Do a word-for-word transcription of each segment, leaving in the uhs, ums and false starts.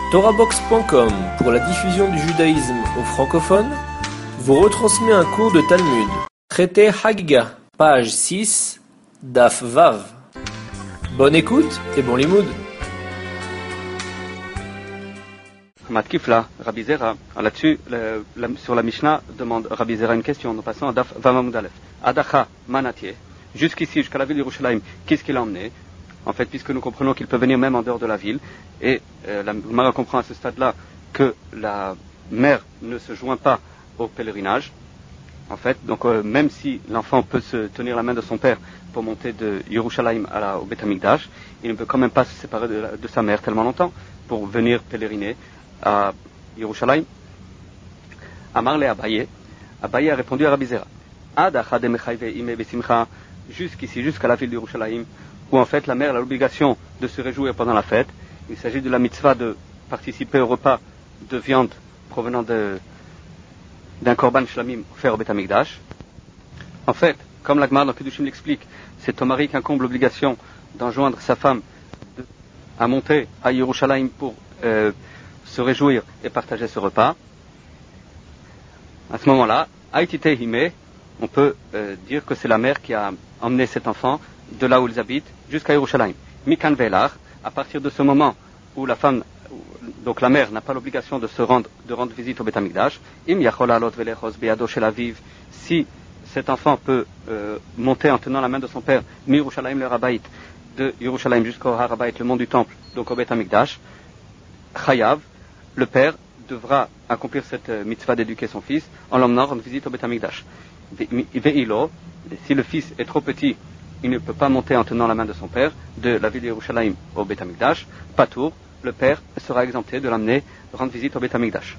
Torahbox point com, pour la diffusion du judaïsme aux francophones, vous retransmet un cours de Talmud. Traité Hagiga, page six, Daf Vav. Bonne écoute et bon limoud. Matkifla, Rabbi Zera, là-dessus, le, la, sur la Mishnah, demande Rabbi Zera une question. Nous passons à Daf Vav Alef. Adacha Manatier, jusqu'ici, jusqu'à la ville de Yerushalayim, qu'est-ce qu'il a emmené? En fait, puisque nous comprenons qu'il peut venir même en dehors de la ville, et euh, la Gemara comprend à ce stade-là que la mère ne se joint pas au pèlerinage. En fait, donc euh, même si l'enfant peut se tenir la main de son père pour monter de Yerushalayim à la, au Beth Amikdash, il ne peut quand même pas se séparer de, de sa mère tellement longtemps pour venir pèleriner à Yerushalayim. Amar le Abaye, Abaye a répondu à Rabbi Zera, Adacha de Mechayve ime besimcha, jusqu'ici, jusqu'à la ville de Yerushalayim, où en fait la mère a l'obligation de se réjouir pendant la fête. Il s'agit de la mitzvah de participer au repas de viande provenant de, d'un korban shlamim offert au Beth Amikdash. En fait, comme la Gemara dans Kedushim l'explique, c'est au mari qu'incombe l'obligation d'enjoindre sa femme de, à monter à Yerushalayim pour euh, se réjouir et partager ce repas. À ce moment-là, Aitite Hime, on peut euh, dire que c'est la mère qui a emmené cet enfant de là où ils habitent jusqu'à Yerushalayim. Mikan Velar, à partir de ce moment où la femme, donc la mère, n'a pas l'obligation de se rendre, de rendre visite au Beth Amikdash, Im Yachol Alot Velechos Beado Shel Aviv, si cet enfant peut euh, monter en tenant la main de son père, Mi Yerushalayim le Rabaït, de Yerushalayim jusqu'au Harabaït, le mont du temple, donc au Beth Amikdash, Chayav, le père devra accomplir cette euh, mitzvah d'éduquer son fils en l'emmenant rendre visite au Beth Amikdash. Ve'ilo, si le fils est trop petit, il ne peut pas monter en tenant la main de son père de la ville de Yerushalayim au Beth Amikdash. Patour, le père sera exempté de l'amener rendre visite au Beth Amikdash.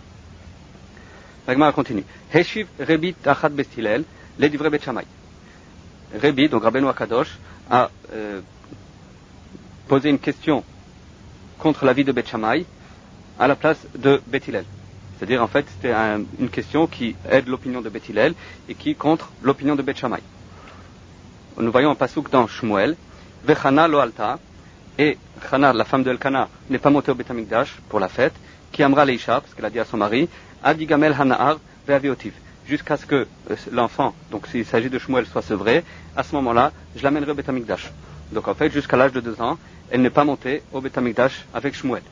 La Gemara continue. Heshiv Rebi Tachat Bestilel, les divrei Bet Shammai. Rebi, donc Rabbeinu Akadosh, a euh, posé une question contre l'avis de Bet Shammai à la place de Bet Hillel. C'est-à-dire, en fait, c'était un, une question qui aide l'opinion de Bet Hillel et qui contre l'opinion de Bet Shammai. Nous voyons un passouk dans Shmuel, Vechana lo alta, et Chana, la femme de Elkana, n'est pas montée au Beth Amikdash pour la fête, qui amra leisha, parce qu'elle a dit à son mari, Adigamel hana'ar ve'aviotiv, jusqu'à ce que l'enfant, donc s'il s'agit de Shmuel, soit sevré, à ce moment-là, je l'amènerai au Beth Amikdash. Donc en fait, jusqu'à l'âge de deux ans, elle n'est pas montée au Beth Amikdash avec Shmuel.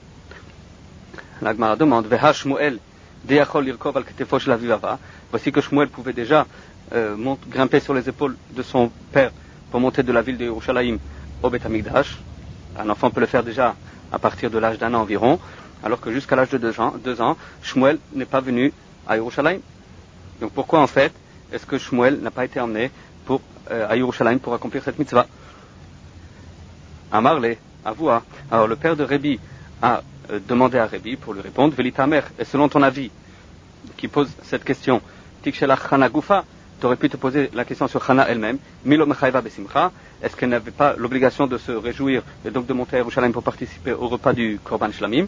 La Gemara demande, Veha Shmuel, deyachol lirkov al ketefo shel avivava, voici que Shmuel pouvait déjà Euh, monte, grimper sur les épaules de son père pour monter de la ville de Yerushalayim au Beth Amikdash. Un enfant peut le faire déjà à partir de l'âge d'un an environ, alors que jusqu'à l'âge de deux ans, deux ans Shmuel n'est pas venu à Yerushalayim. Donc pourquoi en fait est-ce que Shmuel n'a pas été emmené pour, euh, à Yerushalayim pour accomplir cette mitzvah? Amarle, avoua. Alors le père de Rebi a euh, demandé à Rebi pour lui répondre, Velitamer, et selon ton avis, qui pose cette question, Tikshelach Chana Gufa, tu aurais pu te poser la question sur Chana elle-même, Milo Mechayva Besimcha, est-ce qu'elle n'avait pas l'obligation de se réjouir et donc de monter à Yerushalayim pour participer au repas du Korban Shlamim?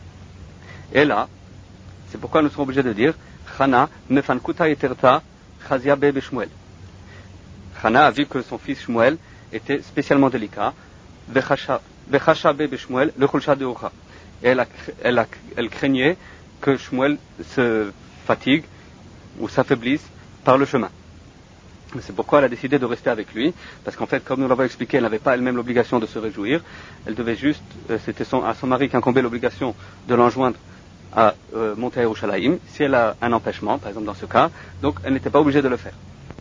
Et là, c'est pourquoi nous sommes obligés de dire Chana Mefankuta Yeterta Chazia Be Shmuel. Chana a vu que son fils Shmuel était spécialement délicat, Vechacha Be Shmuel, le Chulcha de Ucha. Et elle, a, elle, a, elle craignait que Shmuel se fatigue ou s'affaiblisse par le chemin. C'est pourquoi elle a décidé de rester avec lui, parce qu'en fait, comme nous l'avons expliqué, elle n'avait pas elle-même l'obligation de se réjouir. Elle devait juste, euh, c'était son, à son mari qu'incombait l'obligation de l'enjoindre à euh, monter à Yerushalayim, si elle a un empêchement, par exemple dans ce cas, donc elle n'était pas obligée de le faire.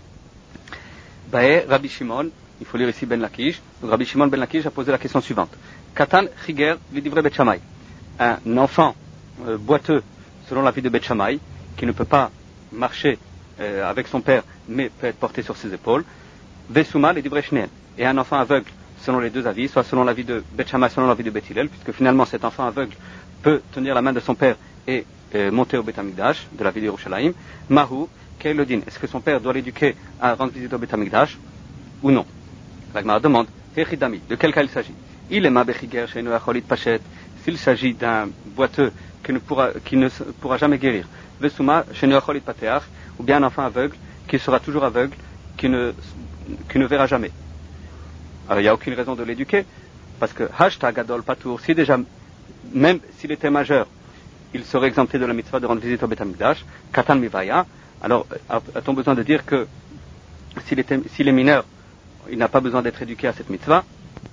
Bae, Rabbi Shimon, il faut lire ici Ben Lakish, donc Rabbi Shimon Ben Lakish a posé la question suivante. Katan Chiger Vidivrei Bet Shammai. Un enfant euh, boiteux, selon l'avis de Bet Shammai, qui ne peut pas marcher Euh, avec son père, mais peut être porté sur ses épaules. Vesuma les divrei shneen. Et un enfant aveugle, selon les deux avis, soit selon l'avis de Bet Shammai, selon l'avis de Bet Hillel, puisque finalement cet enfant aveugle peut tenir la main de son père et euh, monter au Beth Amikdash, de la ville de Yerushalayim. Mahu, quel est le din? Est-ce que son père doit l'éduquer à rendre visite au Beth Amikdash ou non? La Gemara demande, Hechidami, de quel cas il s'agit? Il est ma bechiger sheinu yacholit pachet, s'il s'agit d'un boiteux qui ne pourra, qui ne pourra jamais guérir. Vesuma sheinu yacholit pateach, ou bien un enfant aveugle qui sera toujours aveugle, qui ne, qui ne verra jamais. Alors il n'y a aucune raison de l'éduquer, parce que hashtag adol patour, si déjà, même s'il était majeur, il serait exempté de la mitzvah de rendre visite au Beth Amikdash, Katan Mivaya. Alors, a-t-on besoin de dire que s'il est, s'il est mineur, il n'a pas besoin d'être éduqué à cette mitzvah?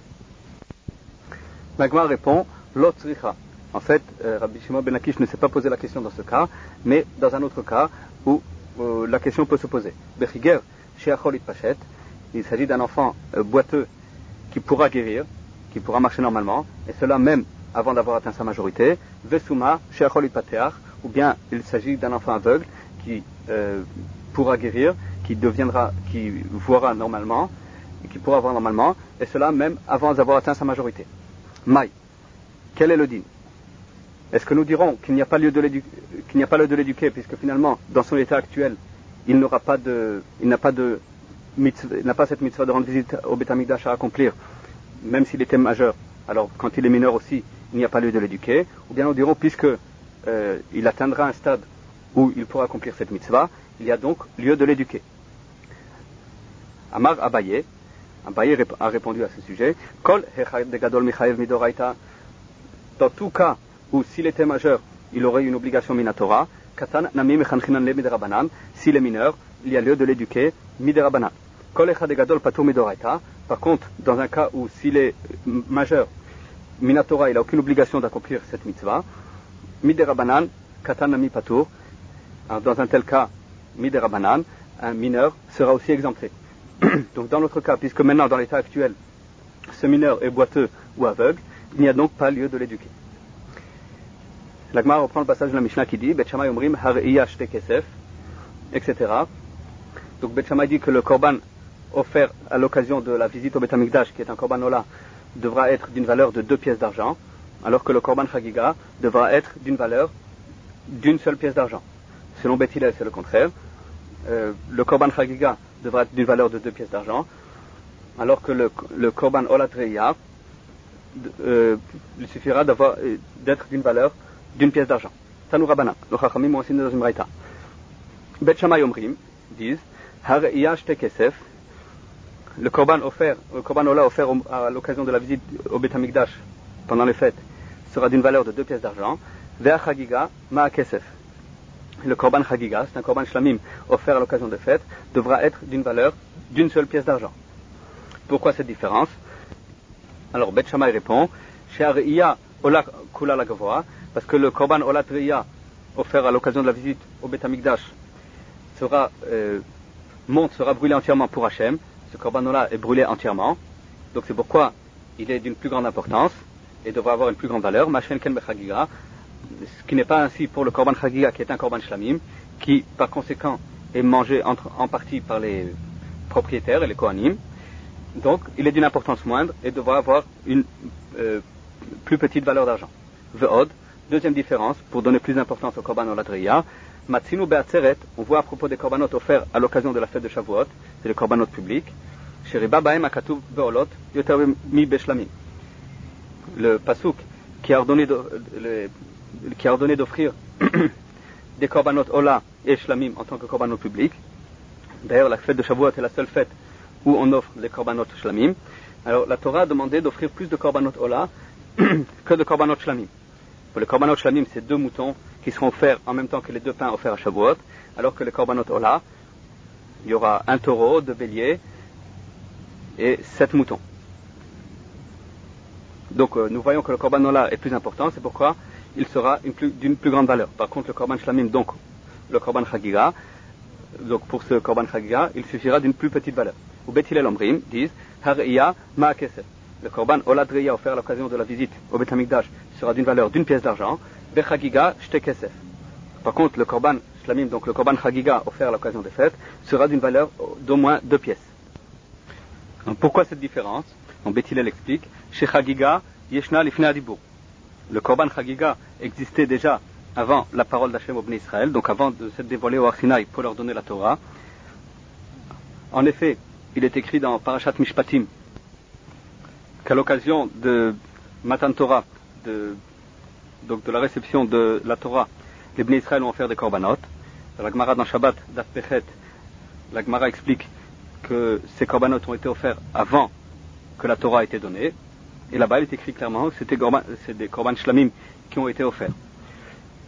La Gemara répond, Lot Tzricha. En fait, euh, Rabbi Shimon ben Akish ne s'est pas posé la question dans ce cas, mais dans un autre cas où euh, la question peut se poser. Bechiger, Sheachol Itpashet, il s'agit d'un enfant euh, boiteux qui pourra guérir, qui pourra marcher normalement, et cela même avant d'avoir atteint sa majorité. Vesuma, Sheachol Itpateach, ou bien il s'agit d'un enfant aveugle qui euh, pourra guérir, qui deviendra, qui voira normalement, et qui pourra voir normalement, et cela même avant d'avoir atteint sa majorité. Maï, quel est le din? Est-ce que nous dirons qu'il n'y a pas lieu de l'éduquer, qu'il n'y a pas lieu de l'éduquer, puisque finalement, dans son état actuel, il n'aura pas de, il n'a pas de, mitzvah, il n'a pas cette mitzvah de rendre visite au Beth Amikdash à accomplir, même s'il était majeur. Alors, quand il est mineur aussi, il n'y a pas lieu de l'éduquer. Ou bien nous dirons, puisque euh, il atteindra un stade où il pourra accomplir cette mitzvah, il y a donc lieu de l'éduquer. Amar Abaye, Abaye a répondu à ce sujet. Kol hechad de gadol michayev midoraita. Dans tout cas où s'il était majeur, il aurait une obligation minatora. Katan nami mechanchinan le miderabanan. S'il est mineur, il y a lieu de l'éduquer miderabanan. Kol hechad de gadol patur midoraita. Par contre, dans un cas où s'il est majeur, minatora, il n'a aucune obligation d'accomplir cette mitzvah. Miderabanan, katan nami patur. Dans un tel cas, miderabanan, un mineur sera aussi exempté. Donc dans notre cas, puisque maintenant dans l'état actuel, ce mineur est boiteux ou aveugle, il n'y a donc pas lieu de l'éduquer. La Gemara reprend le passage de la Mishnah qui dit Bet Shammai omrim hareiya shte kesef, et cetera. Donc Bet Shammai dit que le korban offert à l'occasion de la visite au Beth Amikdash, qui est un korban ola, devra être d'une valeur de deux pièces d'argent, alors que le korban chagiga devra être d'une valeur d'une seule pièce d'argent. Selon Bet Hillel, c'est le contraire. Euh, le korban chagiga devra être d'une valeur de deux pièces d'argent, alors que le, le korban olatreya euh, il suffira d'avoir, euh, d'être d'une valeur d'une pièce d'argent. Tanu Rabbanan, le Chachamim ont enseigné dans une braïta. Bet Shammai Omrim disent Hareiya shte kesef, le korban offert, le korban ola offert au, à l'occasion de la visite au Beth Amikdash pendant les fêtes sera d'une valeur de deux pièces d'argent. Ve'a chagiga ma kesef. Le korban chagiga, c'est un korban shlamim offert à l'occasion des fêtes, devra être d'une valeur d'une seule pièce d'argent. Pourquoi cette différence? Alors Bet Shammai répond She'areiya ola kula la gavoa, parce que le korban olat reiya offert à l'occasion de la visite au Beth Amikdash sera euh, monte sera brûlé entièrement pour Hachem. Ce korban ola est brûlé entièrement, donc c'est pourquoi il est d'une plus grande importance et devra avoir une plus grande valeur. Mashen ken bechagiga, ce qui n'est pas ainsi pour le korban chagiga qui est un korban shlamim, qui par conséquent est mangé entre, en partie par les propriétaires et les kohanim. Donc il est d'une importance moindre et devra avoir une euh, plus petite valeur d'argent. Ve'od, deuxième différence, pour donner plus d'importance au korban oladriya, matzinu be'atzeret, on voit à propos des korbanot offerts à l'occasion de la fête de Shavuot, c'est les korbanot publics, sheriba ba'em akatuv be'olot yoter mi beshlamim. Le pasuk qui a ordonné, de, le, qui a ordonné d'offrir des korbanot ola et shlamim en tant que korbanot publics. D'ailleurs, la fête de Shavuot est la seule fête où on offre les korbanot shlamim. Alors, la Torah a demandé d'offrir plus de korbanot ola que de korbanot shlamim. Pour les korbanot shlamim, c'est deux moutons qui seront offerts en même temps que les deux pains offerts à Shavuot, alors que les korbanot ola, il y aura un taureau, deux béliers et sept moutons. Donc euh, nous voyons que le korban ola est plus important, c'est pourquoi il sera une plus, d'une plus grande valeur. Par contre, le korban shlamim, donc le korban chagiga, donc pour ce korban chagiga, il suffira d'une plus petite valeur. Ou Bet Hillel Omrim disent Hareiya ma kesef. Le korban oladreya offert à l'occasion de la visite au Beth Amikdash sera d'une valeur d'une pièce d'argent. Bechagiga shte kesef. Par contre, le korban shlamim, donc le korban chagiga offert à l'occasion des fêtes, sera d'une valeur d'au moins deux pièces. Donc, pourquoi cette différence? Donc Bet Hillel explique chez chagiga yeshna lifnei adibur. Le korban chagiga existait déjà avant la parole d'Hachem au Bnei Israël, donc avant de s'être dévoilé au Har Sinaï pour leur donner la Torah. En effet, il est écrit dans Parashat Mishpatim qu'à l'occasion de Matan Torah, de, donc de la réception de la Torah, les Bnei Israël ont offert des korbanot. La Gemara dans Shabbat, Daf Pechet, la Gemara explique que ces korbanot ont été offerts avant que la Torah ait été donnée. Et là-bas, il est écrit clairement que c'était c'est des korban shlamim qui ont été offerts.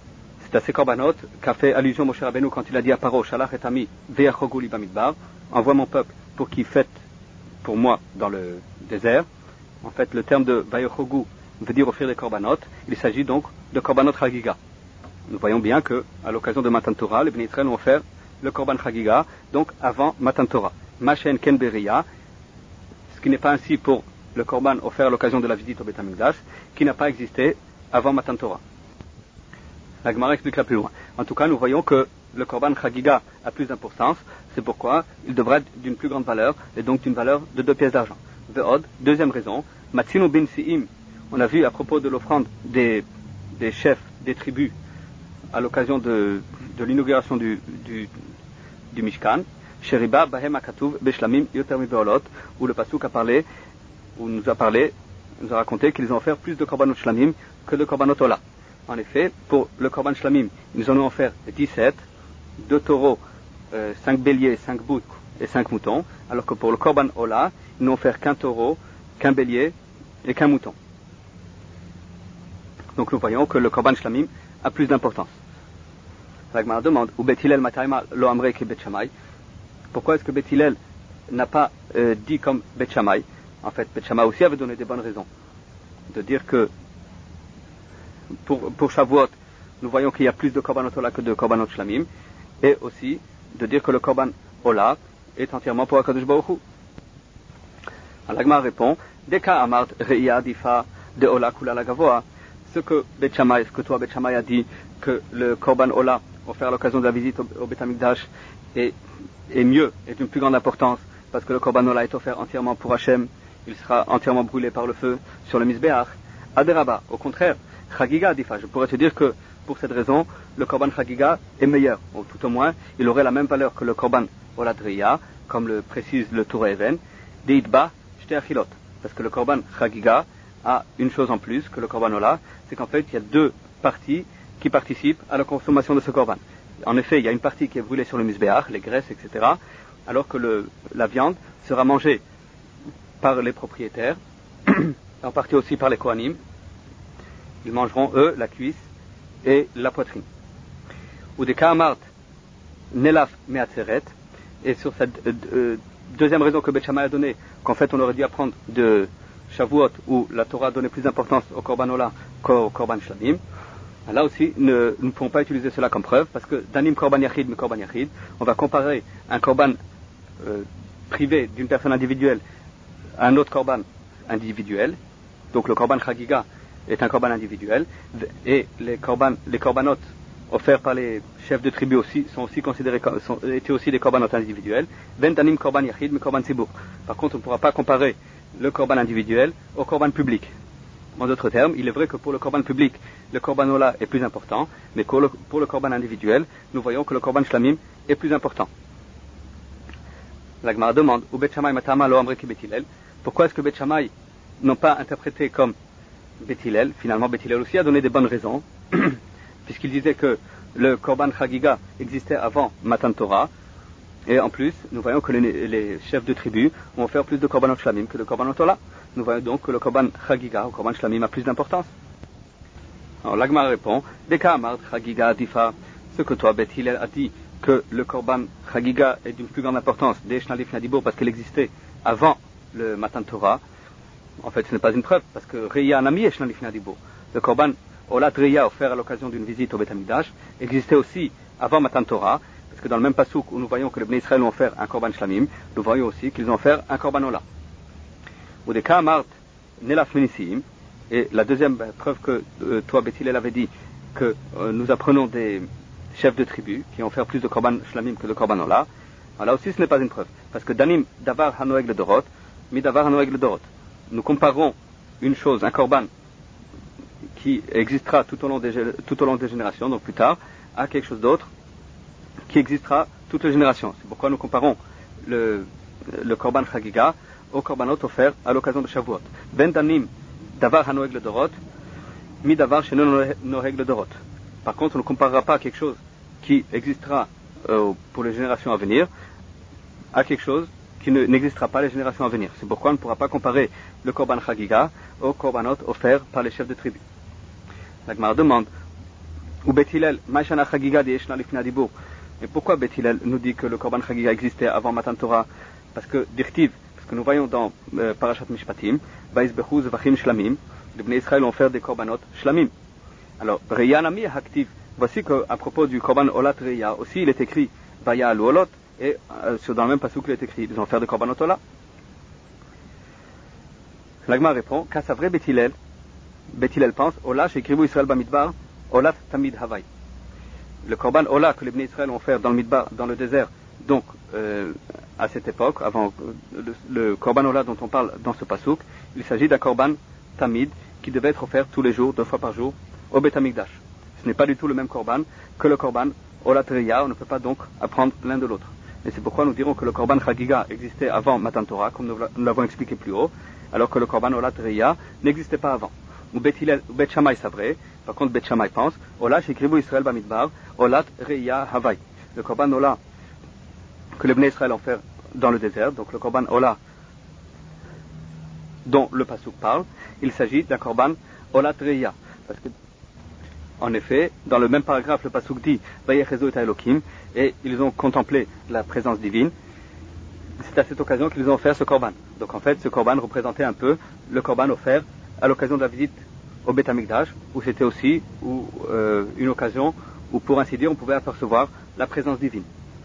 C'est à ces korbanot qu'a fait allusion Moshe Rabbeinu quand il a dit à Paro, Shalach et Ami, ve'achogu li bamidbar, envoie mon peuple pour qu'il fête pour moi dans le désert. En fait, le terme de ve'achogu veut dire offrir des korbanot. Il s'agit donc de korbanot chagiga. Nous voyons bien que, à l'occasion de Matan Torah, les Bnei Israël ont offert le korban chagiga, donc avant Matan Torah. Machen ken beria, ce qui n'est pas ainsi pour le korban offert à l'occasion de la visite au Beth Amikdash, qui n'a pas existé avant Matan Torah. La Gemara expliquera plus loin. En tout cas, nous voyons que le korban chagiga a plus d'importance, c'est pourquoi il devra être d'une plus grande valeur, et donc d'une valeur de deux pièces d'argent. Ve'od, deuxième raison, matzinu bin si'im, on a vu à propos de l'offrande des, des chefs des tribus à l'occasion de, de l'inauguration du, du, du Mishkan, Sheriba Bahem Akatuv Beshlamim Yoter Mibeolot, où le Pasuk a parlé, où nous a parlé, nous a raconté qu'ils ont offert plus de korbanot shlamim que de korbanot ola. En effet, pour le korban shlamim, ils en ont offert dix-sept, deux taureaux, euh, cinq béliers, cinq boucs et cinq moutons, alors que pour le korban ola, ils n'ont offert qu'un taureau, qu'un bélier et qu'un mouton. Donc nous voyons que le korban shlamim a plus d'importance. La Gemara demande, ou Bet Hillel Matayma lo amre ki Bet Shammai, pourquoi est-ce que Bet Hillel n'a pas euh, dit comme Bet Shammai? En fait, Bet Shammai aussi avait donné des bonnes raisons de dire que pour, pour Shavuot, nous voyons qu'il y a plus de korbanot ola que de korbanot shlamim, et aussi de dire que le korban ola est entièrement pour HaKadosh Baruch Hu. La Gemara répond, Deka amart re'ia difa de ola kula la gavoa, ce que Bet Shammai, ce que toi Bet Shammai a dit, que le korban ola offert à l'occasion de la visite au, au Beth Amikdash est, est mieux, est d'une plus grande importance, parce que le korban ola est offert entièrement pour Hachem, il sera entièrement brûlé par le feu sur le Mizbeach. Aderaba, au contraire, Chagiga difa, je pourrais te dire que pour cette raison, le korban Chagiga est meilleur, ou tout au moins, il aurait la même valeur que le korban ola driya, comme le précise le Toura Even, deitba shte achilot, parce que le korban Chagiga a une chose en plus que le korban ola, c'est qu'en fait il y a deux parties qui participent à la consommation de ce korban. En effet, il y a une partie qui est brûlée sur le Mizbeach, les graisses, et cetera, alors que le, la viande sera mangée par les propriétaires, en partie aussi par les Kohanim. Ils mangeront, eux, la cuisse et la poitrine. Ou des Kaamart, Nelaf Meatzeret, et sur cette euh, euh, deuxième raison que Bet Shammai a donnée, qu'en fait on aurait dû apprendre de Shavuot, où la Torah a donné plus d'importance au korban ola qu'au korban shlamim. Là aussi, ne, nous ne pouvons pas utiliser cela comme preuve, parce que danim korban yachid, mais korban yachid, on va comparer un korban euh, privé d'une personne individuelle à un autre korban individuel. Donc le korban chagiga est un korban individuel, et les korban, les korbanot offerts par les chefs de tribu aussi sont aussi considérés sont, étaient aussi des korbanot individuels. Ben danim korban yachid, mais korban tzibur. Par contre, on ne pourra pas comparer le korban individuel au korban public. En d'autres termes, il est vrai que pour le korban public, le korban ola est plus important, mais pour le, pour le korban individuel, nous voyons que le korban shlamim est plus important. La Gemara demande, ou Bet Shammai matama lo amre ki Bet Hillel, pourquoi est-ce que Bet Shammai n'ont pas interprété comme Bet Hillel? Finalement, Bet Hillel aussi a donné des bonnes raisons, puisqu'il disait que le korban chagiga existait avant Matan Torah, et en plus, nous voyons que les, les chefs de tribu ont offert plus de korbanot shlamim que de korbanot ola. Nous voyons donc que le korban chagiga, ou korban shlamim, a plus d'importance. Alors l'Agma répond, Deka amart chagiga difa, ce que toi, Bet Hillel, a dit que le korban chagiga est d'une plus grande importance, des shnalif nadibo, parce qu'elle existait avant le Matan Torah. En fait, ce n'est pas une preuve, parce que Reya Nami et shnalif nadibo, le korban olat Reya offert à l'occasion d'une visite au Beth Amikdash, existait aussi avant Matan Torah, parce que dans le même pasuk où nous voyons que les Bnei Israël ont offert un korban shlamim, nous voyons aussi qu'ils ont offert un korban ola. Ou des cas mart nelaf menisim, et la deuxième ben, preuve que euh, toi Bet Hillel avait dit que euh, nous apprenons des chefs de tribu qui ont offert plus de korban shlamim que de korban ola. Alors là aussi ce n'est pas une preuve, parce que danim davar hanoeg le dorot, mi davar hanoeg le dorot. Nous comparons une chose, un korban qui existera tout au long des, tout au long des générations, donc plus tard, à quelque chose d'autre qui existera toutes les générations. C'est pourquoi nous comparons le, le korban chagiga au korbanot offert à l'occasion de Shavuot. Ben danim davar hanoeg le dorot, mi davar sheno noeg le dorot. Par contre, on ne comparera pas quelque chose qui existera euh, pour les générations à venir à quelque chose qui ne, n'existera pas les générations à venir. C'est pourquoi on ne pourra pas comparer le korban chagiga au korbanot offert par les chefs de tribu. La Gemara demande, Ou Bet Hillel, Maïshana Chagiga de Yeshna Lifna Dibour. Et pourquoi Bet Hillel nous dit que le Korban Chagiga existait avant Matan Torah? Parce que, Dirtiv, parce que nous voyons dans euh, Parashat Mishpatim, Baïsbechu Zvachim Shlamim, les Bnei Israël ont fait des Korbanot Shlamim. Alors, Reya Nami Haktiv, voici qu'à propos du Korban Olat Reya, aussi il est écrit Vaya Alu Olot, et euh, sur dans le même passage il est écrit, ils ont fait des Korbanot Ola. L'Agma répond, qu'à sa vraie Bet Hillel, Bet Hillel pense, Ola Shekrivu Israël Bamidbar, Olat Tamid Havai. Le Korban Ola que les Bnei Israël ont fait dans le Midbar, dans le désert, donc euh, à cette époque, avant euh, le, le Korban Ola dont on parle dans ce pasouk, il s'agit d'un Korban Tamid qui devait être offert tous les jours, deux fois par jour, au Bet Hamikdash. Ce n'est pas du tout le même Korban que le Korban Olat Reya, on ne peut pas donc apprendre l'un de l'autre. Et c'est pourquoi nous dirons que le Korban Chagiga existait avant Matan Torah, comme nous l'avons expliqué plus haut, alors que le Korban Olat Reya n'existait pas avant. Ou Bet Hillel, ou Bet Shammai c'est vrai, par contre Bet Shammai pense, Ola Shekrivu Israël Bamidbar, Olat Reya Havai. Le Korban Ola que les Bnei Israël ont fait dans le désert, donc le Korban Ola dont le Pasuk parle, il s'agit d'un Korban Olat Reya. Parce que, en effet, dans le même paragraphe, le Pasuk dit Vayechezo et Elohim, et ils ont contemplé la présence divine. C'est à cette occasion qu'ils ont offert ce Korban. Donc en fait, ce Korban représentait un peu le Korban offert à l'occasion de la visite au Bet Hamikdash, où c'était aussi où, euh, une occasion où, pour ainsi dire, on pouvait apercevoir la présence divine.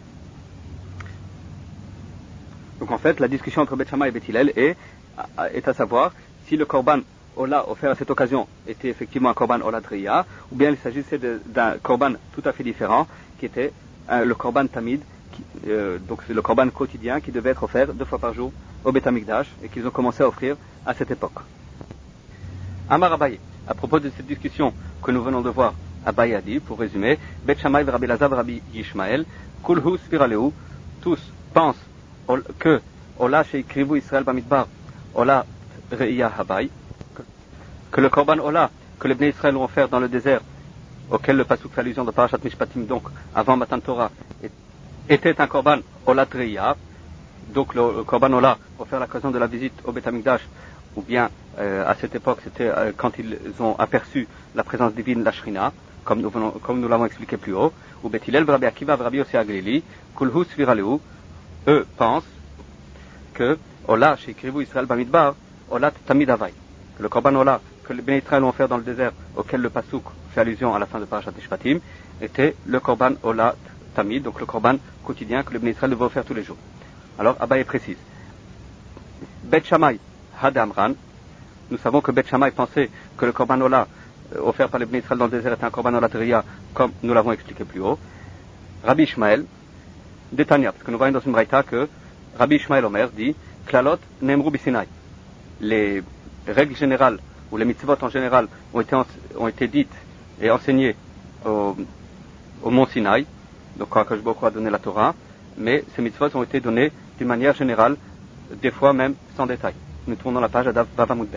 Donc en fait, la discussion entre Bet Shammai et Bet Hillel est, est à savoir si le Korban Ola offert à cette occasion était effectivement un Korban Ola Reya, ou bien il s'agissait de, d'un Korban tout à fait différent, qui était euh, le Korban Tamid, qui, euh, donc c'est le Korban quotidien qui devait être offert deux fois par jour au Bet Hamikdash, et qu'ils ont commencé à offrir à cette époque. Amar Abaye, à propos de cette discussion que nous venons de voir, Abaye a dit, pour résumer, Bet Shammai, Rabbi Lazar, Rabbi Yishmael, Kulhu Spiraleu, tous pensent que Ola Sheikrivu Israël Bamidbar, Ola Reya Habai, que le Korban Ola que les Bnei Israël ont offert dans le désert, auquel le pasuk fait allusion de Parashat Mishpatim, donc avant Matan Torah, était un Korban Ola Reya, donc le Korban Ola offert à l'occasion de la visite au Bet Hamikdash, ou bien euh, à cette époque c'était euh, quand ils ont aperçu la présence divine, la Shrina, comme nous, venons, comme nous l'avons expliqué plus haut, ou Bet Hillel, Rabbi Akiva, Rabbi Yossi Aglili, Kulhu Sviraleu, eux pensent que Ola Sheikrivu Israël Bamidbar, Olat Tamid Havai, que le Korban Ola que les Bnei Israël ont offert dans le désert, auquel le pasuk fait allusion à la fin de Parashat Mishpatim, était le Korban Olat Tamid, donc le Korban quotidien que les Bnei Israël devaient offrir tous les jours. Alors Abaye précise, Bet Shammai Hadamran, nous savons que Bet Shammai pensait que le Korban Ola euh, offert par les Bnei Israël dans le désert était un Korban Ola Reya, comme nous l'avons expliqué plus haut. Rabbi Ishmael Détania, parce que nous voyons dans une braïta que Rabbi Ishmael Omer dit Klalot Nemru Bisinai. Les règles générales, ou les mitzvot en général, ont été, ont été dites et enseignées au, au mont Sinaï, donc quand Akash Baruch Hu a donné la Torah, mais ces mitzvot ont été données d'une manière générale, des fois même sans détail. Nous tournons la page à Vava Moudbet.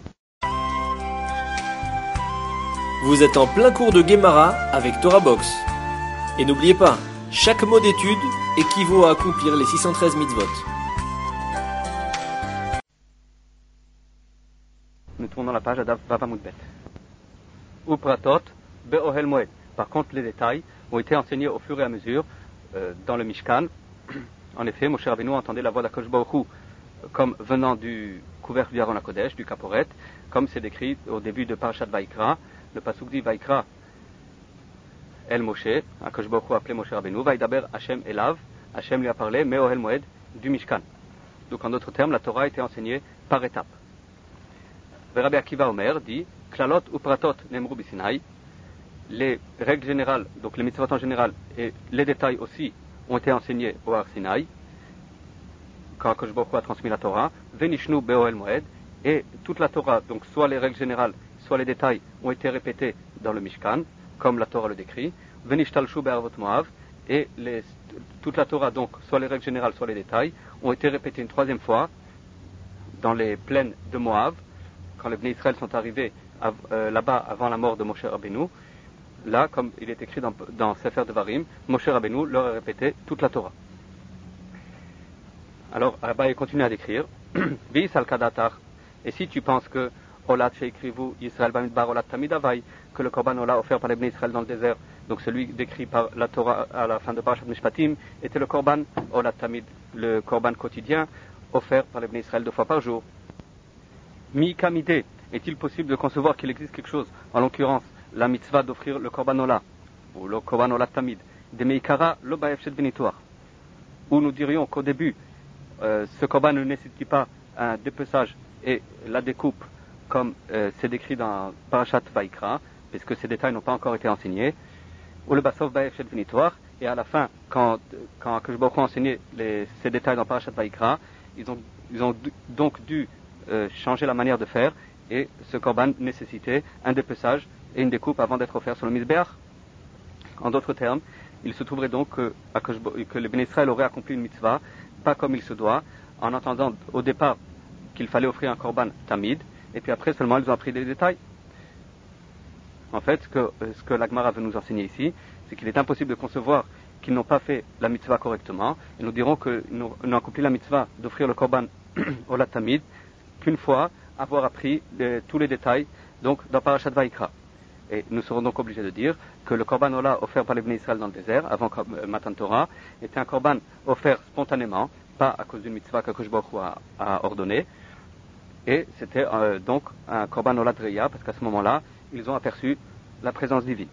Vous êtes en plein cours de Gemara avec Torah Box. Et n'oubliez pas, chaque mot d'étude équivaut à accomplir les six cent treize mitzvot. Nous tournons la page à Vava Moudbet. Upratot Be'ohel Moed. Par contre, les détails ont été enseignés au fur et à mesure euh, dans le Mishkan. En effet, Moshe Rabbeinu entendait la voix d'Akadosh Baruch Hu comme venant du couvercle du Aron HaKodesh, du Kaporet, comme c'est décrit au début de Parashat Vaikra. Le pasuk dit Vaikra El Moshe, Akadosh Baruch Hu a appelé Moshe Rabbeinu, Vaidaber Hashem Elav, Hashem lui a parlé, Me'ohel Moed, du Mishkan. Donc en d'autres termes, la Torah a été enseignée par étapes. Rabbi Akiva Omer dit Klalot ou Pratot Nemru Bisinai. Les règles générales, donc les mitzvot en général, et les détails aussi ont été enseignés au Har Sinaï, quand Akadosh Baruch Hu a transmis la Torah, Venishnu Be'ohel Moed, et toute la Torah, donc soit les règles générales, soit les détails, ont été répétés dans le Mishkan, comme la Torah le décrit, Venishtalshu Be'arvot Moav, et les, toute la Torah, donc soit les règles générales, soit les détails, ont été répétés une troisième fois dans les plaines de Moav, quand les Bnei Israël sont arrivés à, euh, là-bas avant la mort de Moshe Rabbeinu. Là, comme il est écrit dans, dans Sefer Devarim, Moshe Rabbeinu leur a répété toute la Torah. Alors, là-bas, il continue à décrire Vis al Kadatar. Et si tu penses que Olat sheikrivu Israël bamidbar Olat tamid avai, que le korban Ola offert par les Bnei Israël dans le désert, donc celui décrit par la Torah à la fin de Parashat Mishpatim, était le korban Olat tamid, le korban quotidien offert par les Bnei Israël deux fois par jour. Mi kamide, est-il possible de concevoir qu'il existe quelque chose, en l'occurrence la mitzvah d'offrir le korban Ola, ou le korban Olat tamid, de meikara lo baef shet benitoir, où nous dirions qu'au début, euh, ce korban ne nécessite pas un dépeçage et la découpe, comme euh, c'est décrit dans Parashat Vaikra, puisque ces détails n'ont pas encore été enseignés, ou le Basov Baef Shel Vinitoire, et à la fin, quand, quand Akadosh Baruch Hu a enseigné les, ces détails dans Parashat Vaikra, ils ont, ils ont donc dû euh, changer la manière de faire, et ce korban nécessitait un dépeçage et une découpe avant d'être offert sur le Mizbeach. En d'autres termes, il se trouverait donc que, que le Béné Israël aurait accompli une mitzvah, pas comme il se doit, en entendant au départ qu'il fallait offrir un korban tamid, et puis après seulement ils ont appris des détails. En fait, ce que, ce que la Gemara veut nous enseigner ici, c'est qu'il est impossible de concevoir qu'ils n'ont pas fait la mitzvah correctement, et nous dirons qu'ils n'ont accompli la mitzvah d'offrir le korban au tamid qu'une fois avoir appris les, tous les détails donc dans Parashat Vaikra. Et nous serons donc obligés de dire que le korban Ola offert par les Bnei Israël dans le désert, avant Matan Torah, était un korban offert spontanément, pas à cause d'une mitzvah qu'Akadosh Baruch Hu a, a ordonnée, et c'était euh, donc un korban Ola Dreya, parce qu'à ce moment-là, ils ont aperçu la présence divine.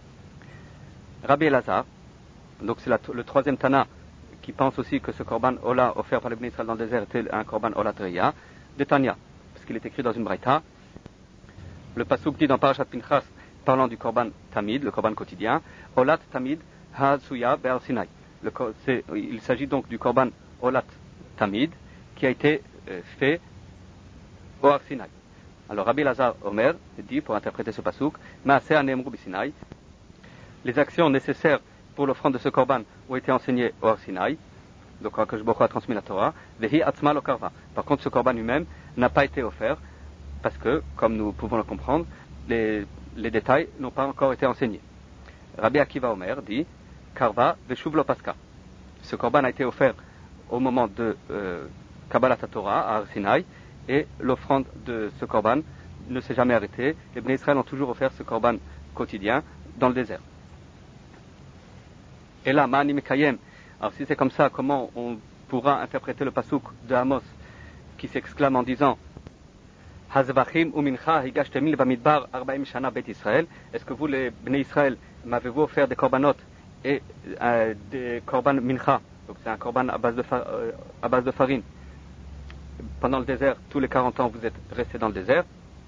Rabbi Elazar, donc c'est la, le troisième Tana qui pense aussi que ce korban Ola offert par les Bnei Israël dans le désert était un korban Ola Dreya, de Tanya, parce qu'il est écrit dans une braïta. Le pasuk dit dans Parashat Pinchas, parlant du korban tamid, le korban quotidien, Olat tamid ha'atsuya be'ar Sinai. Il s'agit donc du korban Olat tamid qui a été euh, fait au Har Sinai. Alors Rabbi Elazar Omer dit, pour interpréter ce pasuk, Maaseh hane'emru b'Sinai, les actions nécessaires pour l'offrande de ce korban ont été enseignées au Har Sinai, donc quand Akadosh Baruch Hu a transmis la Torah, vehi atzma lo karva. Par contre, ce korban lui-même n'a pas été offert parce que, comme nous pouvons le comprendre, les, les détails n'ont pas encore été enseignés. Rabbi Akiva Omer dit, karva veshuv lo paska. Ce korban a été offert au moment de euh, Kabbalat Torah à Har Sinai, et l'offrande de ce korban ne s'est jamais arrêtée. Les Bnei Israël ont toujours offert ce korban quotidien dans le désert. Et là, Ma'ani Mekayem. Alors si c'est comme ça, comment on pourra interpréter le pasuk de Amos qui s'exclame en disant Hazvachim umincha higashtemil bamidbar arba'im shana bet Israël. Est-ce que vous, les Bnei Israël, m'avez-vous offert des korbanot et euh, des korban mincha, donc c'est un korban à base de, fa- euh, à base de farine. Pendant le désert, tous les quarante ans, vous êtes restés dans le désert.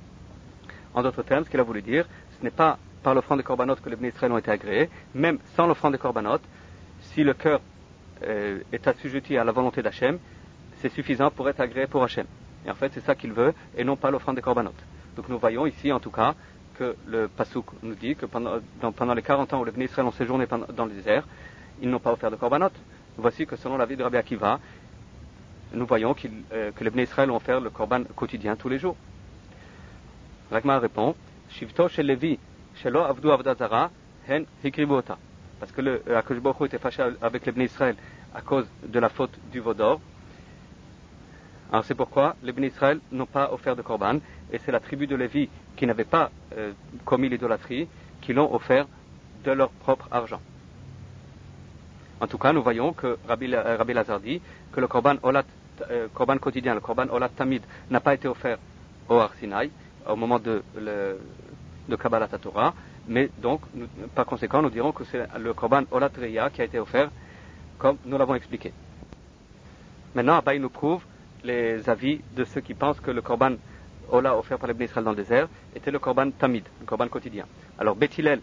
En d'autres termes, ce qu'il a voulu dire, ce n'est pas par l'offrande des korbanot que les Bnei Israël ont été agréés, même sans l'offrande des korbanot, si le cœur euh, est assujetti à la volonté d'Hachem, c'est suffisant pour être agréé pour Hachem. Et en fait, c'est ça qu'il veut, et non pas l'offrande des korbanot. Donc nous voyons ici, en tout cas, que le pasuk nous dit que pendant, dans, pendant les quarante ans où les Bnei Israël ont séjourné dans le désert, ils n'ont pas offert de korbanot. Voici que selon l'avis de Rabbi Akiva, nous voyons euh, que les Bnei Israël ont offert le korban quotidien tous les jours. Ragma répond, Shivto shel Levi shelo avdu avda zara hen hikribu ota. Parce que le Akadosh Baruch Hu était fâché avec les Bnei Israël à cause de la faute du veau d'or. Alors c'est pourquoi les Bnei Israël n'ont pas offert de korban, et c'est la tribu de Lévi qui n'avait pas euh, commis l'idolâtrie qui l'ont offert de leur propre argent. En tout cas, nous voyons que Rabbi, euh, Rabbi Lazar dit que le korban olat, euh, korban quotidien, le korban olat tamid, n'a pas été offert au Har Sinai au moment de, le, de Kabbalat Torah, mais donc, nous, par conséquent, nous dirons que c'est le korban olat reya qui a été offert, comme nous l'avons expliqué. Maintenant, Abaye nous prouve les avis de ceux qui pensent que le korban ola offert par les Bnei Israël dans le désert était le korban tamid, le korban quotidien. Alors, Beth Hillel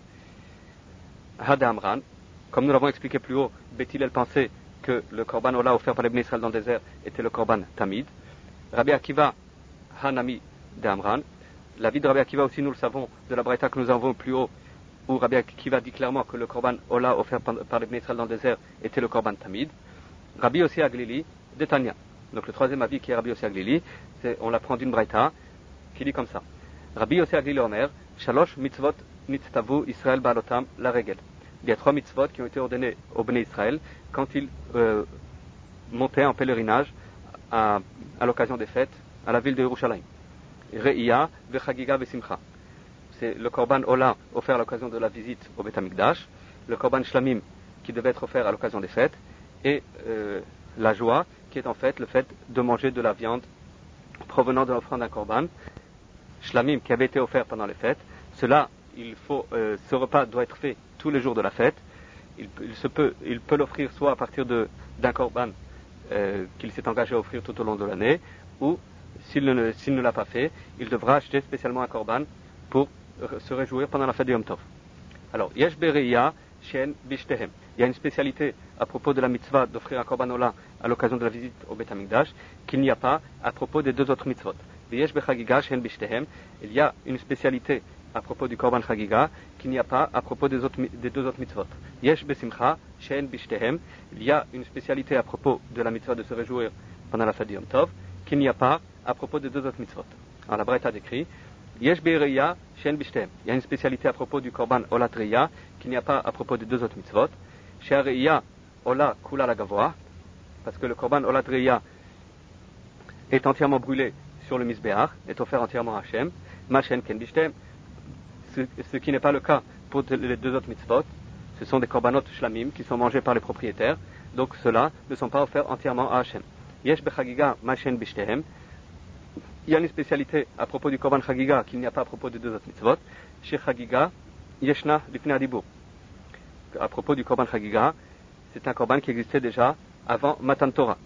Hada Amran, comme nous l'avons expliqué plus haut, Beth Hillel pensait que le korban ola offert par les Bnei Israël dans le désert était le korban tamid. Rabbi Akiva Hanami de Amran, l'avis de Rabbi Akiva aussi, nous le savons, de la braïta que nous avons plus haut, où Rabbi Akiva dit clairement que le korban ola offert par les Bnei Israël dans le désert était le korban tamid. Rabbi Yossi Aglili de Tanya. Donc le troisième avis qui est Rabbi Yossi Aglili, c'est, on l'apprend d'une braïta qui dit comme ça. Rabbi Yossi Aglili Omer, Shalosh mitzvot nitztavu Israël ba'alotam la regel. Il y a trois mitzvot qui ont été ordonnés au Bnei Israël quand ils euh, montaient en pèlerinage à, à l'occasion des fêtes à la ville de Yerushalayim. Re'ia vechagiga vesimcha. C'est le korban ola offert à l'occasion de la visite au Beth Amikdash, le korban shlamim qui devait être offert à l'occasion des fêtes, et euh, la joie qui est en fait le fait de manger de la viande provenant de l'offrande d'un korban shlamim qui avait été offert pendant les fêtes. Cela, il faut, euh, ce repas doit être fait tous les jours de la fête. Il, il, se peut, il peut l'offrir soit à partir de, d'un korban euh, qu'il s'est engagé à offrir tout au long de l'année, ou s'il ne, s'il ne l'a pas fait, il devra acheter spécialement un korban pour se réjouir pendant la fête du Yom Tov. Alors, yesh bereia shen bishtehem. Il y a une spécialité à propos de la mitzvah d'offrir un korban ola à l'occasion de la visite au Beth Amikdash qu'il n'y a pas à propos des deux autres mitzvot. Yesh bechagiga shen bishtehem. Il y a une spécialité à propos du korban chagiga qu'il n'y a pas à propos des, autres, des deux autres mitzvot. Yesh besimcha shen bishtehem. Il y a une spécialité à propos de la mitzvah de se réjouir pendant la fête du Yom Tov qu'il n'y a pas à propos des deux autres mitzvot. Alors la Braïta décrit Yesh bereia shen bishtehem. Il y a une spécialité à propos du korban olat reia qu'il n'y a pas à propos des deux autres mitzvot. She'areia ola kula la gavoa, parce que le korban olat reia est entièrement brûlé sur le misbéach, est offert entièrement à Hachem. Machen ken bishtem, ce, ce qui n'est pas le cas pour les deux autres mitzvot. Ce sont des korbanot shlamim qui sont mangés par les propriétaires, donc ceux-là ne sont pas offerts entièrement à Hachem. Yesh bechagiga machen bishtem. Il y a une spécialité à propos du korban chagiga qu'il n'y a pas à propos des deux autres mitzvot. Chez chagiga yeshna lifnei adibur. À propos du korban chagiga, c'est un korban qui existait déjà avant Matan Torah.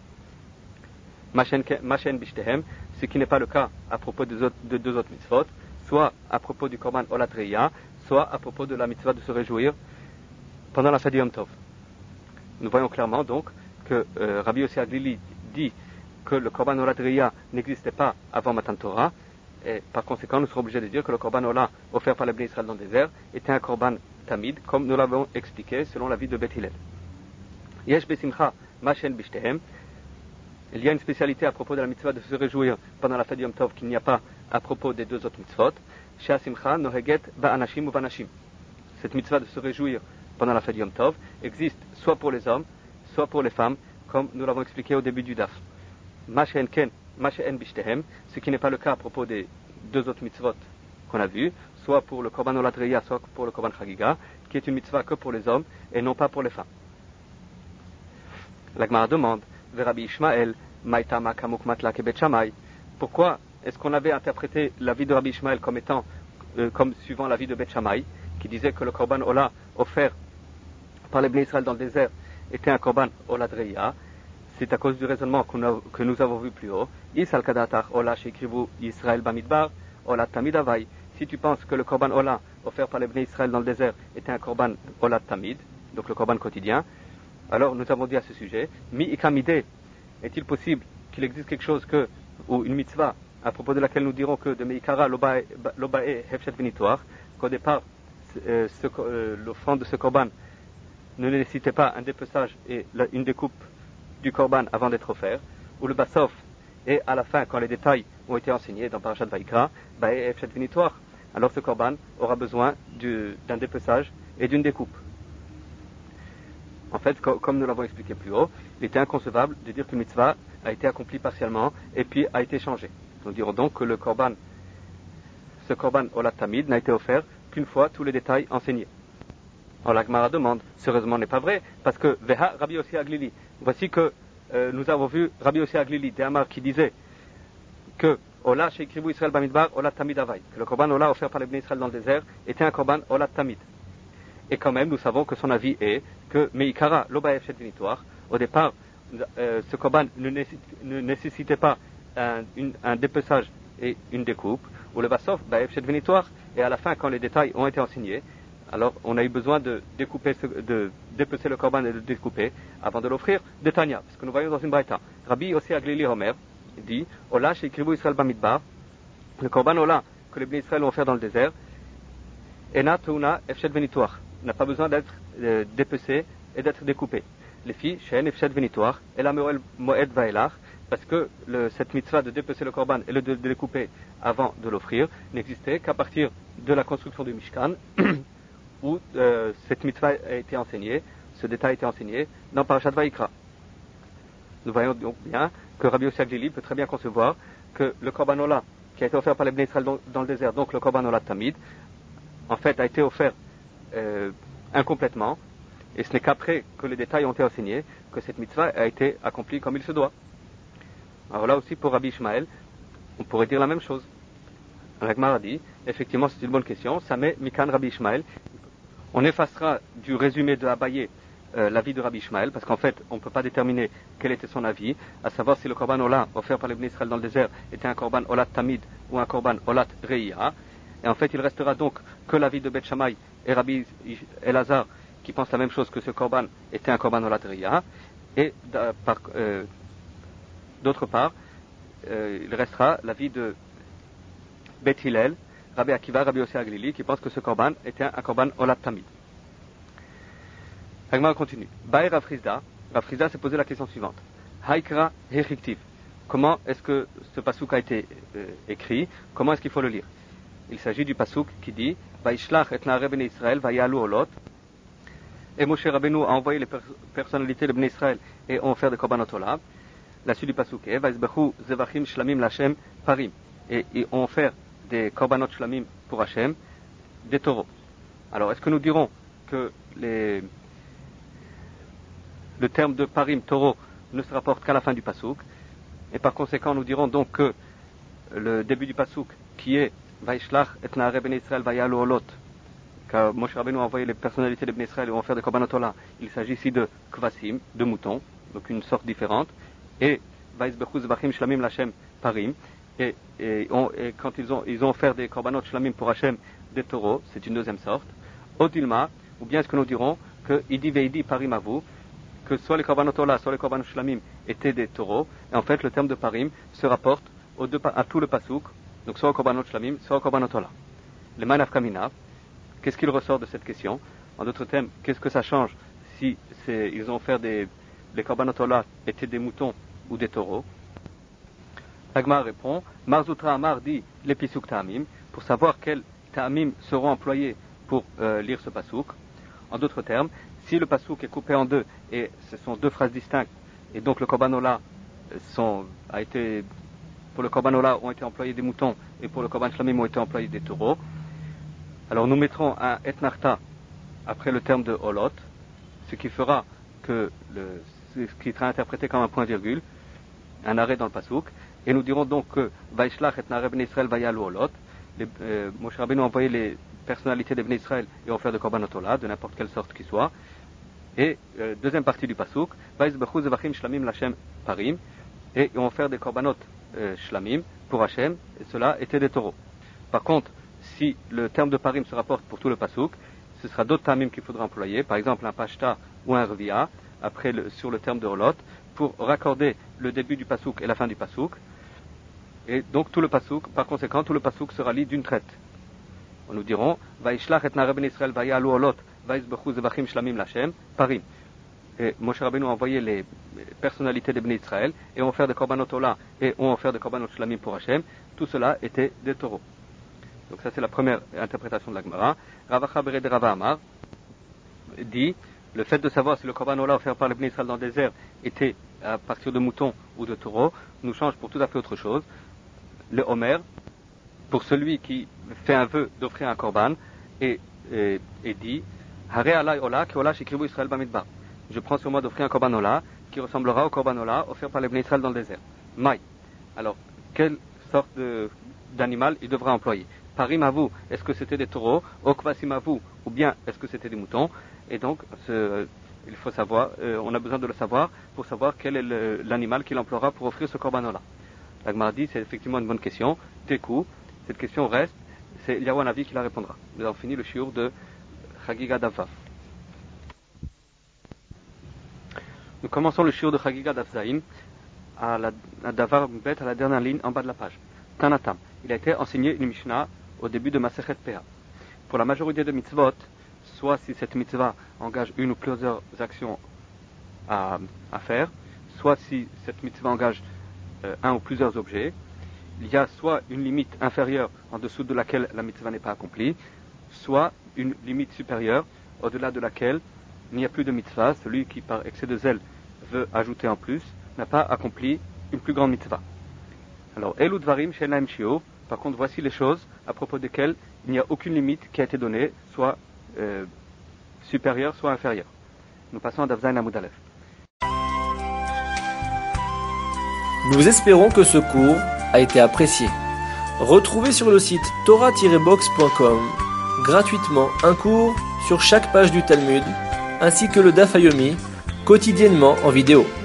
Machen bishtem, ce qui n'est pas le cas à propos des autres, de deux autres mitzvot, soit à propos du korban olat reia, soit à propos de la mitzvah de se réjouir pendant la fête du Yom Tov. Nous voyons clairement donc que euh, Rabbi Yossi Aglili dit que le korban olat reia n'existait pas avant Matan Torah, et par conséquent nous serons obligés de dire que le korban ola offert par les Bnei Israël dans le désert était un korban tamid, comme nous l'avons expliqué selon la vie de Beth Hillel. Yesh besimcha machen bishtem. Il y a une spécialité à propos de la mitzvah de se réjouir pendant la fête du Yom Tov qu'il n'y a pas à propos des deux autres mitzvot. Shea simcha noheget ba'anashim ou ba'anashim. Cette mitzvah de se réjouir pendant la fête du Yom Tov existe soit pour les hommes, soit pour les femmes, comme nous l'avons expliqué au début du daf. Mashen ken, mashen bishtem, ce qui n'est pas le cas à propos des deux autres mitzvot qu'on a vus, soit pour le korban olat reia, soit pour le korban chagiga, qui est une mitzvah que pour les hommes et non pas pour les femmes. La Gemara demande, Rabbi Ishmael, Maïtama kamuk matla kebet shamay. Pourquoi est-ce qu'on avait interprété la vie de Rabbi Ishmael comme étant, euh, comme suivant la vie de Bet Shammai, qui disait que le korban ola offert par les Bnei Israël dans le désert était un korban ola dreya? C'est à cause du raisonnement que nous avons vu plus haut. Isal kadatach ola shekrivu Israël bamidbar ola tamid avai. Si tu penses que le korban ola offert par les Bnei Israël dans le désert était un korban ola tamid, donc le korban quotidien, alors nous avons dit à ce sujet, mi ikamide, est-il possible qu'il existe quelque chose que, ou une mitzvah, à propos de laquelle nous dirons que de meikara lobae hefshet venitoire, qu'au départ, euh, euh, l'offrande de ce korban ne nécessitait pas un dépeçage et la, une découpe du korban avant d'être offert, ou le basof, et à la fin, quand les détails ont été enseignés dans Parashat Vaikra, bae hefshet venitoire, alors ce korban aura besoin du, d'un dépeçage et d'une découpe. En fait, comme nous l'avons expliqué plus haut, il était inconcevable de dire que le mitzvah a été accompli partiellement et puis a été changé. Nous dirons donc que le korban, ce korban olat tamid n'a été offert qu'une fois tous les détails enseignés. Alors la Gemara demande, ce raisonnement n'est pas vrai, parce que Veha Rabbi Yossi Aglili, voici que euh, nous avons vu Rabbi Yossi Aglili, d'Amar, qui disait que Ola sheikrivu Israël bamidbar olat tamid avai, que le korban ola offert par les Bnei Israël dans le désert était un korban olat tamid. Et quand même, nous savons que son avis est que Meikara, l'Oba Efshet Venitoire, au départ, euh, ce korban ne, nécess- ne nécessitait pas un, une, un dépeçage et une découpe, ou le Basof, Ba Efshet Venitoire, et à la fin, quand les détails ont été enseignés, alors on a eu besoin de découper, ce, de dépecer le korban et de le découper avant de l'offrir de Tanya, parce que nous voyons dans une braïta. Rabbi Yossi Aglili Homer dit, Ola sheikrivu Israël bamidbar, le korban Ola que les Bnei Israël ont offert dans le désert, Ena Touna Efshet Venitoire, n'a pas besoin d'être euh, dépecé et d'être découpé. Les filles, Shen, Efshet Venitoire, et la Moed Vaelach, parce que le, cette mitzvah de dépecer le korban et le, de, de découper avant de l'offrir n'existait qu'à partir de la construction du Mishkan, où euh, cette mitzvah a été enseignée, ce détail a été enseigné dans Parashat Vaikra. Nous voyons donc bien que Rabbi Yossi Aglili peut très bien concevoir que le korban ola qui a été offert par les Bnei Israël dans, dans le désert, donc le Korban Olat Tamid, en fait a été offert euh, incomplètement, et ce n'est qu'après que les détails ont été enseignés que cette mitzvah a été accomplie comme il se doit. Alors là aussi pour Rabbi Ishmael, on pourrait dire la même chose. Ragmar a dit, effectivement c'est une bonne question, ça met Mikan Rabbi Ishmael. On effacera du résumé de Abaye euh, l'avis de Rabbi Ishmael, parce qu'en fait on ne peut pas déterminer quel était son avis, à savoir si le Korban Ola offert par les Bnei Israël dans le désert était un Korban Olat Tamid ou un Korban Olat Reia. Et en fait il restera donc que l'avis de Beth Shammai et Rabbi Elazar qui pensent la même chose, que ce Korban était un Korban Olat Reia. Et par, euh, d'autre part, euh, il restera l'avis de Beth Hillel, Rabbi Akiva, Rabbi Yossi Aglili, qui pensent que ce Korban était un Korban Olat Tamid. Agma continue. Baï Rav Chizda, Rav Chizda s'est posé la question suivante. Haïkra Hechiktiv. Comment est-ce que ce pasouk a été euh, écrit? Comment est-ce qu'il faut le lire? Il s'agit du pasouk qui dit Vaishlach et Na'arei Bnei Israël vayalu olot. Et Moshe Rabbeinu a envoyé les pers- personnalités de Bnei Israël et ont offert des korbanot ola. La suite du pasouk est Vaisbechu zevachim shlamim lachem parim. Et ils ont offert des korbanot shlamim pour Hachem, des taureaux. Alors est-ce que nous dirons que les le terme de parim, taureau, ne se rapporte qu'à la fin du pasouk, et par conséquent nous dirons donc que le début du pasouk, qui est Vaishlach et Na'arei Bnei Israël vayalu olot, car Moshe Rabbeinu a envoyé les personnalités de Bnei Israël et ont fait des korbanot ola, il s'agit ici de kvasim, de moutons, donc une sorte différente, et Vaisbechu zvachim shlamim lachem parim, et, et, on, et quand ils ont, ils ont offert des korbanot shlamim pour Hachem, des taureaux, c'est une deuxième sorte, Odilma, ou bien est-ce que nous dirons que Idi veidi parim avu, que soit les korbanot ola, soit les korbanot shlamim étaient des taureaux, et en fait le terme de parim se rapporte aux deux, à tout le pasouk, donc soit au korbanot shlamim, soit au korbanot ola. Le manaf kamina, qu'est-ce qu'il ressort de cette question? En d'autres termes, qu'est-ce que ça change si c'est, ils ont offert des, les korbanot ola étaient des moutons ou des taureaux? Agmar répond, Marzutra Amar dit les pisuk ta'amim, pour savoir quels ta'amim seront employés pour euh, lire ce pasouk. En d'autres termes, si le pasouk est coupé en deux et ce sont deux phrases distinctes, et donc le korban ola sont, a été, pour le korban ola ont été employés des moutons et pour le korban shlamim ont été employés des taureaux, alors nous mettrons un etnarta après le terme de olot, ce qui fera que le, ce qui sera interprété comme un point virgule, un arrêt dans le pasouk, et nous dirons donc que Vaishlach et Na'arei Bnei Israël vayalu olot, euh, Moshe Rabbeinu a envoyé les personnalités de Bnei Israël et ont offert de korbanot ola, de n'importe quelle sorte qu'il soit. Et euh, deuxième partie du pasouk, Vaisbechu zevachim shlamim lachem parim, et ont offert des korbanot euh, shlamim pour Hachem, et cela était des taureaux. Par contre, si le terme de parim se rapporte pour tout le pasouk, ce sera d'autres tamim qu'il faudra employer, par exemple un pashta ou un revia, après le, sur le terme de olot, pour raccorder le début du pasouk et la fin du pasouk. Et donc tout le pasouk, par conséquent, tout le pasouk sera lu d'une traite. Nous dirons Vaishlach et Na'arei Bnei Israël vayalu olot vaisbechu zevachim shlamim lachem parim. Et Moshe Rabbeinu a envoyé les personnalités de Bnei Israël et ont offert des korbanot ola et ont offert des korbanot shlamim pour Hachem. Tout cela était des taureaux. Donc ça c'est la première interprétation de la Gemara. Rav Acha Bered Rav Amar dit le fait de savoir si le korban ola offert par les Bnei Israël dans le désert était à partir de moutons ou de taureaux nous change pour tout à fait autre chose. Le Homer, pour celui qui fait un vœu d'offrir un korban et, et, et dit Hare alai ola ki ola shikribu Israël bamidbar. Je prends sur moi d'offrir un korban ola qui ressemblera au korban ola offert par les Bnei Israël dans le désert. Maï. Alors, quelle sorte de, d'animal il devra employer? Parim à vous, est-ce que c'était des taureaux? Okvasim à vous, ou bien est-ce que c'était des moutons? Et donc, ce, il faut savoir, euh, on a besoin de le savoir pour savoir quel est le, l'animal qu'il emploiera pour offrir ce korban ola. La Gemara dit, c'est effectivement une bonne question. Tekou, cette question reste, c'est Eliyahu Hanavi qui la répondra. Nous avons fini le shiur de Chagiga Davav. Nous commençons le shiur de Chagiga Davzaïm à la à Davar Bet, à la dernière ligne en bas de la page. Tanatam. Il a été enseigné une Mishnah au début de Masechet Peah. Pour la majorité de mitzvot, soit si cette mitzvah engage une ou plusieurs actions à, à faire, soit si cette mitzvah engage euh, un ou plusieurs objets, il y a soit une limite inférieure en dessous de laquelle la mitzvah n'est pas accomplie, soit une limite supérieure au-delà de laquelle il n'y a plus de mitzvah. Celui qui par excès de zèle veut ajouter en plus n'a pas accompli une plus grande mitzvah. Alors, Elu Dvarim She'en Lahem Shiur, Par contre, voici les choses à propos desquelles il n'y a aucune limite qui a été donnée, soit euh, supérieure, soit inférieure. Nous passons à Daf Zayin Amud Aleph. Nous espérons que ce cours a été apprécié. Retrouvez sur le site torah tiret box point com gratuitement un cours sur chaque page du Talmud, ainsi que le Daf Yomi, quotidiennement en vidéo.